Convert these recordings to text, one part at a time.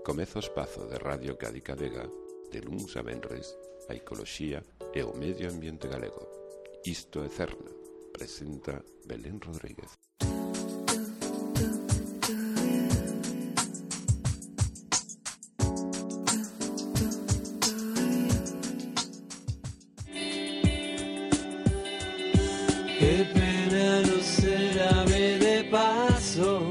Comeza o espazo de Radio Cádiz Vega de luns a venres a ecoloxía e o medio ambiente galego. Isto é Cerna, presenta Belén Rodríguez. Qué pena no ser ave de paso,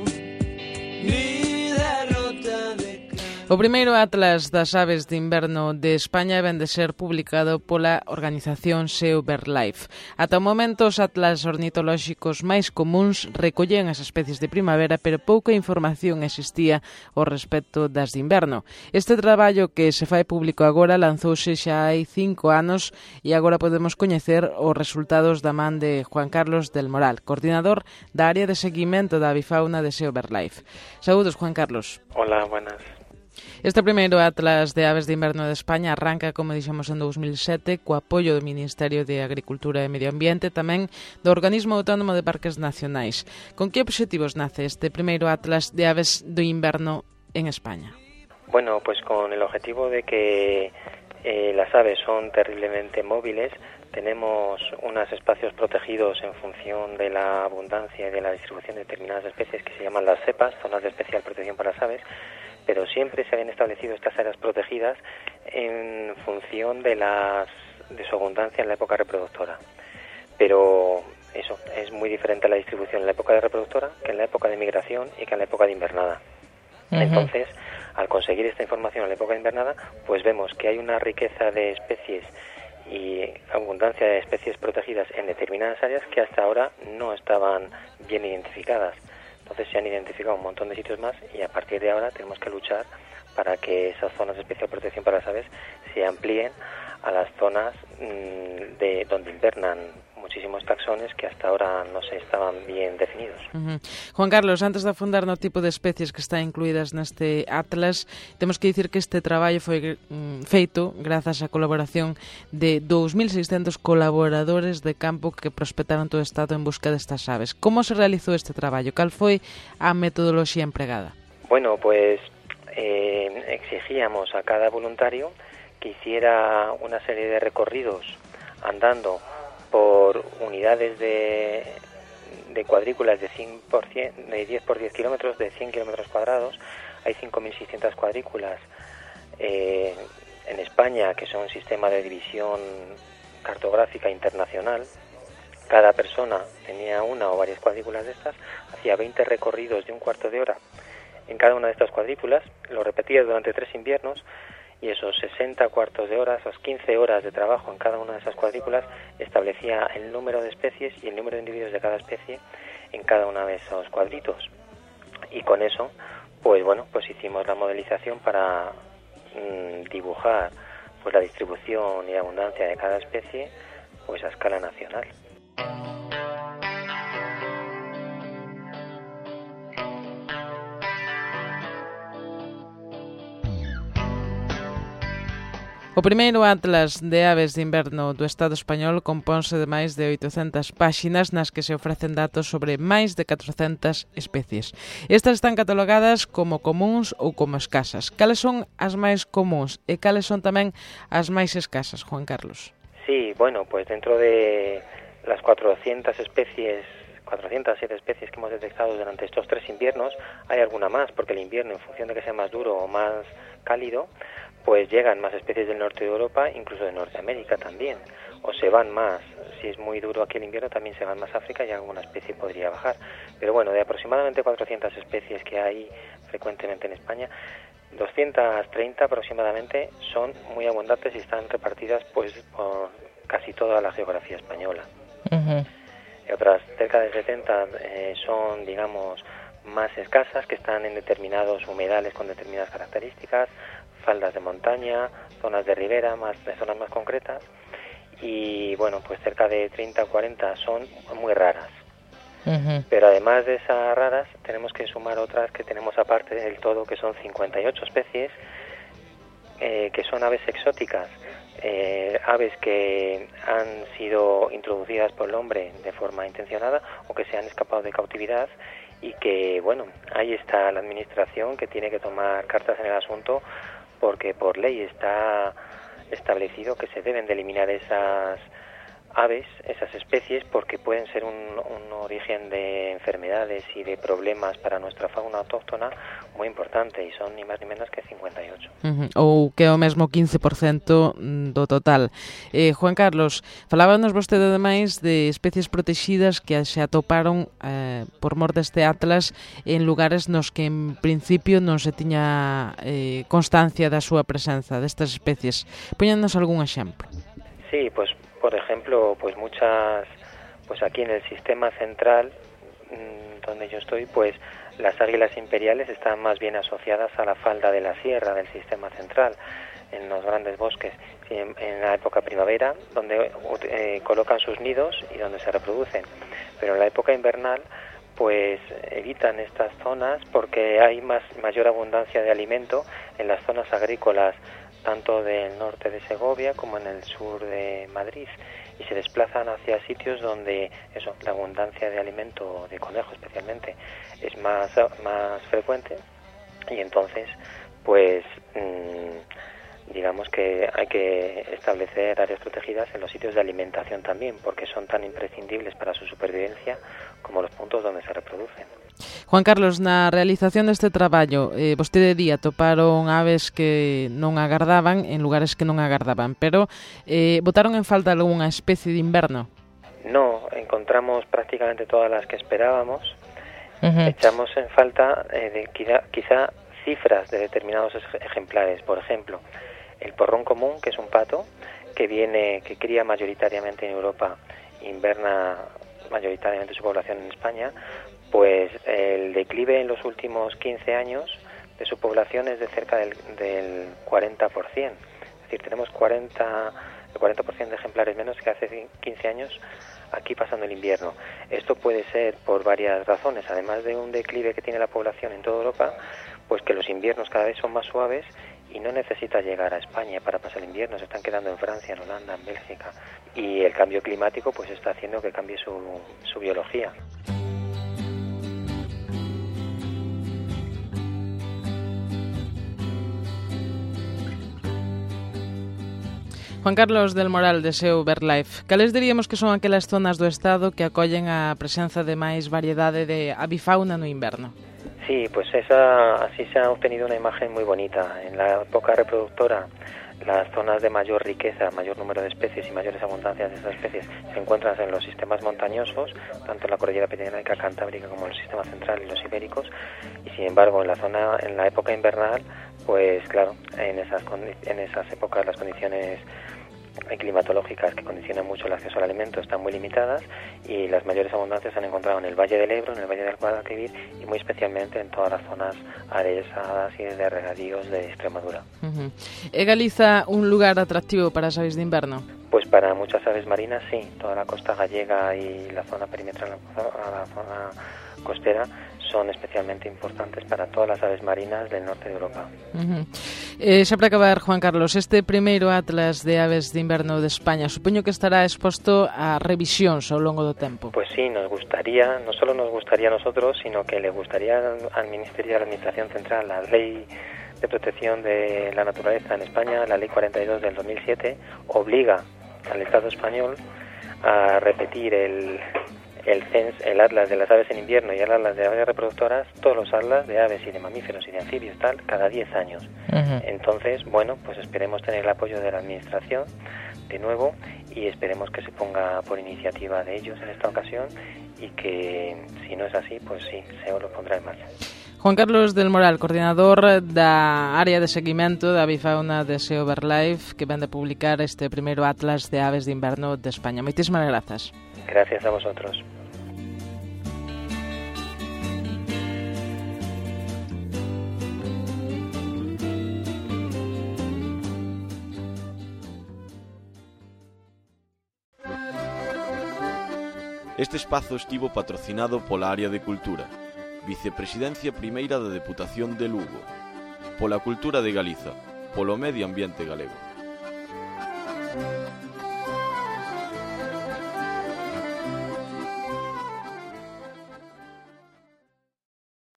ni derrota de O primeiro Atlas das aves de inverno de España vén de ser publicado pola organización SEO BirdLife. Ata o momento, os atlas ornitolóxicos máis comuns recollían as especies de primavera, pero pouca información existía ao respecto das de inverno. Este traballo que se fai público agora lanzouse xa hai 5 anos e agora podemos coñecer os resultados da man de Juan Carlos del Moral, coordinador da área de seguimento da avifauna de SEO BirdLife. Saúdos, Juan Carlos. Hola, buenas. Este primeiro Atlas de Aves de Inverno de España arranca, como dixemos, en 2007 co apoio do Ministerio de Agricultura e Medio Ambiente, tamén do Organismo Autónomo de Parques Nacionais. Con que obxectivos nace este primeiro Atlas de Aves do Inverno en España? Bueno, pues con el objetivo de que las aves son terriblemente móviles, tenemos unos espacios protegidos en función de la abundancia y de la distribución de determinadas especies que se llaman las cepas, zonas de especial protección para las aves, pero siempre se habían establecido estas áreas protegidas en función de su abundancia en la época reproductora. Pero eso es muy diferente a la distribución en la época de reproductora que en la época de migración y que en la época de invernada. Entonces, al conseguir esta información en la época de invernada, pues vemos que hay una riqueza de especies y abundancia de especies protegidas en determinadas áreas que hasta ahora no estaban bien identificadas. Entonces se han identificado un montón de sitios más y a partir de ahora tenemos que luchar para que esas zonas de especial protección para las aves se amplíen a las zonas de donde invernan muchísimos taxones que hasta ahora no se estaban bien definidos. Juan Carlos, antes de afundar no tipo de especies que están incluídas neste Atlas, temos que dicir que este traballo foi feito grazas á colaboración de 2.600 colaboradores de campo que prospectaron todo o estado en busca destas aves. Como se realizou este traballo? Cal foi a metodoloxía empregada? Bueno, pues exigíamos a cada voluntario que hiciera una serie de recorridos andando por unidades de cuadrículas de 10 por 10 kilómetros, de 100 kilómetros cuadrados. Hay 5.600 cuadrículas en España, que son un sistema de división cartográfica internacional. Cada persona tenía una o varias cuadrículas de estas, hacía 20 recorridos de un cuarto de hora en cada una de estas cuadrículas, lo repetía durante 3 inviernos, y esos 60 cuartos de hora, esas 15 horas de trabajo en cada una de esas cuadrículas, establecía el número de especies y el número de individuos de cada especie en cada una de esos cuadritos. Y con eso, pues bueno, pues hicimos la modelización para dibujar pues la distribución y abundancia de cada especie pues a escala nacional. O primeiro Atlas de Aves de Inverno do Estado español componse de máis de 800 páxinas nas que se ofrecen datos sobre máis de 400 especies. Estas están catalogadas como comúns ou como escasas. Cales son as máis comúns e cales son tamén as máis escasas, Juan Carlos? Sí, bueno, pues dentro de las 407 especies que hemos detectado durante estos 3 inviernos, hay alguna más, porque el invierno, en función de que sea más duro o más cálido, pues llegan más especies del norte de Europa, incluso de Norteamérica también, o se van más. Si es muy duro aquí el invierno, también se van más a África y alguna especie podría bajar. Pero bueno, de aproximadamente 400 especies que hay frecuentemente en España, 230 aproximadamente son muy abundantes y están repartidas pues por casi toda la geografía española. Y otras cerca de 70 son, digamos, más escasas, que están en determinados humedales con determinadas características, faldas de montaña, zonas de ribera, zonas más concretas, y bueno, pues cerca de 30 o 40 son muy raras. Pero además de esas raras, tenemos que sumar otras que tenemos aparte del todo, que son 58 especies, que son aves exóticas, aves que han sido introducidas por el hombre de forma intencionada o que se han escapado de cautividad, y que, bueno, ahí está la administración que tiene que tomar cartas en el asunto, porque por ley está establecido que se deben de eliminar esas aves, esas especies, porque pueden ser un origen de enfermedades y de problemas para nuestra fauna autóctona moi importante, e son ni máis ni menos que 58. Ou que é o mesmo 15% do total. Juan Carlos, falábanos vostede ademais de especies protegidas que se atoparon por mor deste atlas en lugares nos que en principio non se tiña constancia da súa presenza destas especies. Póñanos algún exemplo. Sí, pues por ejemplo, pues muchas, pues aquí en el sistema central donde yo estoy, pues las águilas imperiales están más bien asociadas a la falda de la sierra del sistema central, en los grandes bosques, en la época primavera, donde colocan sus nidos y donde se reproducen. Pero en la época invernal, pues evitan estas zonas porque hay mayor abundancia de alimento en las zonas agrícolas, tanto del norte de Segovia como en el sur de Madrid, y se desplazan hacia sitios donde la abundancia de alimento, de conejo especialmente, es más frecuente, y entonces pues digamos que hay que establecer áreas protegidas en los sitios de alimentación también, porque son tan imprescindibles para su supervivencia como los puntos donde se reproducen. Juan Carlos, na realización deste traballo, vostede di atoparon aves que non agardaban en lugares que non agardaban, pero botaron en falta algunha especie de inverno? No, encontramos prácticamente todas las que esperábamos. Echamos en falta quizá cifras de determinados ejemplares. Por ejemplo, el porrón común, que es un pato que cría mayoritariamente en Europa, inverna mayoritariamente su población en España, pues el declive en los últimos 15 años de su población es de cerca del 40%. Es decir, tenemos el 40% de ejemplares menos que hace 15 años aquí pasando el invierno. Esto puede ser por varias razones, además de un declive que tiene la población en toda Europa, pues que los inviernos cada vez son más suaves y no necesita llegar a España para pasar el invierno, se están quedando en Francia, en Holanda, en Bélgica, y el cambio climático pues está haciendo que cambie su biología. Juan Carlos del Moral, de SEO BirdLife, cales diríamos que son aquelas zonas do Estado que acollen a presenza de máis variedade de avifauna no inverno? Sí, pues así se ha obtenido una imagen muy bonita. En la época reproductora, las zonas de mayor riqueza, mayor número de especies y mayores abundancias de esas especies se encuentran en los sistemas montañosos, tanto en la cordillera pirenaica cantábrica como en el sistema central y los ibéricos, y sin embargo en la época invernal, pues claro, en esas épocas las condiciones climatológicas que condicionan mucho el acceso al alimento están muy limitadas, y las mayores abundancias se han encontrado en el Valle del Ebro, en el Valle del Guadalquivir y muy especialmente en todas las zonas aresadas y de regadíos de Extremadura. ¿É Galiza un lugar atractivo para as aves de inverno? Pues para muchas aves marinas sí, toda la costa gallega y la zona perimetral a la zona costera son especialmente importantes para todas las aves marinas del norte de Europa. Xa para acabar, Juan Carlos, este primeiro atlas de aves de inverno de España, supoño que estará exposto a revisións ao longo do tempo. Pues sí, no solo nos gustaría a nosotros, sino que le gustaría al Ministerio de la Administración Central, la Ley de Protección de la Naturaleza en España, la Ley 42 del 2007, obliga al Estado español a repetir el atlas de las aves en invierno y el atlas de aves reproductoras, todos los atlas de aves y de mamíferos y de anfibios, cada 10 años. Entonces, bueno, pues esperemos tener el apoyo de la Administración de nuevo, y esperemos que se ponga por iniciativa de ellos en esta ocasión, y que si no es así, pues sí, SEO lo pondrá en marcha. Juan Carlos del Moral, coordinador da área de seguimento da avifauna de SEO BirdLife, que ven de publicar este primeiro atlas de aves de inverno de España. Moitísimas grazas. Gracias a vosotros. Este espazo estivo patrocinado pola Área de Cultura, Vicepresidencia Primeira da Deputación de Lugo, pola Cultura de Galiza, polo Medio Ambiente Galego.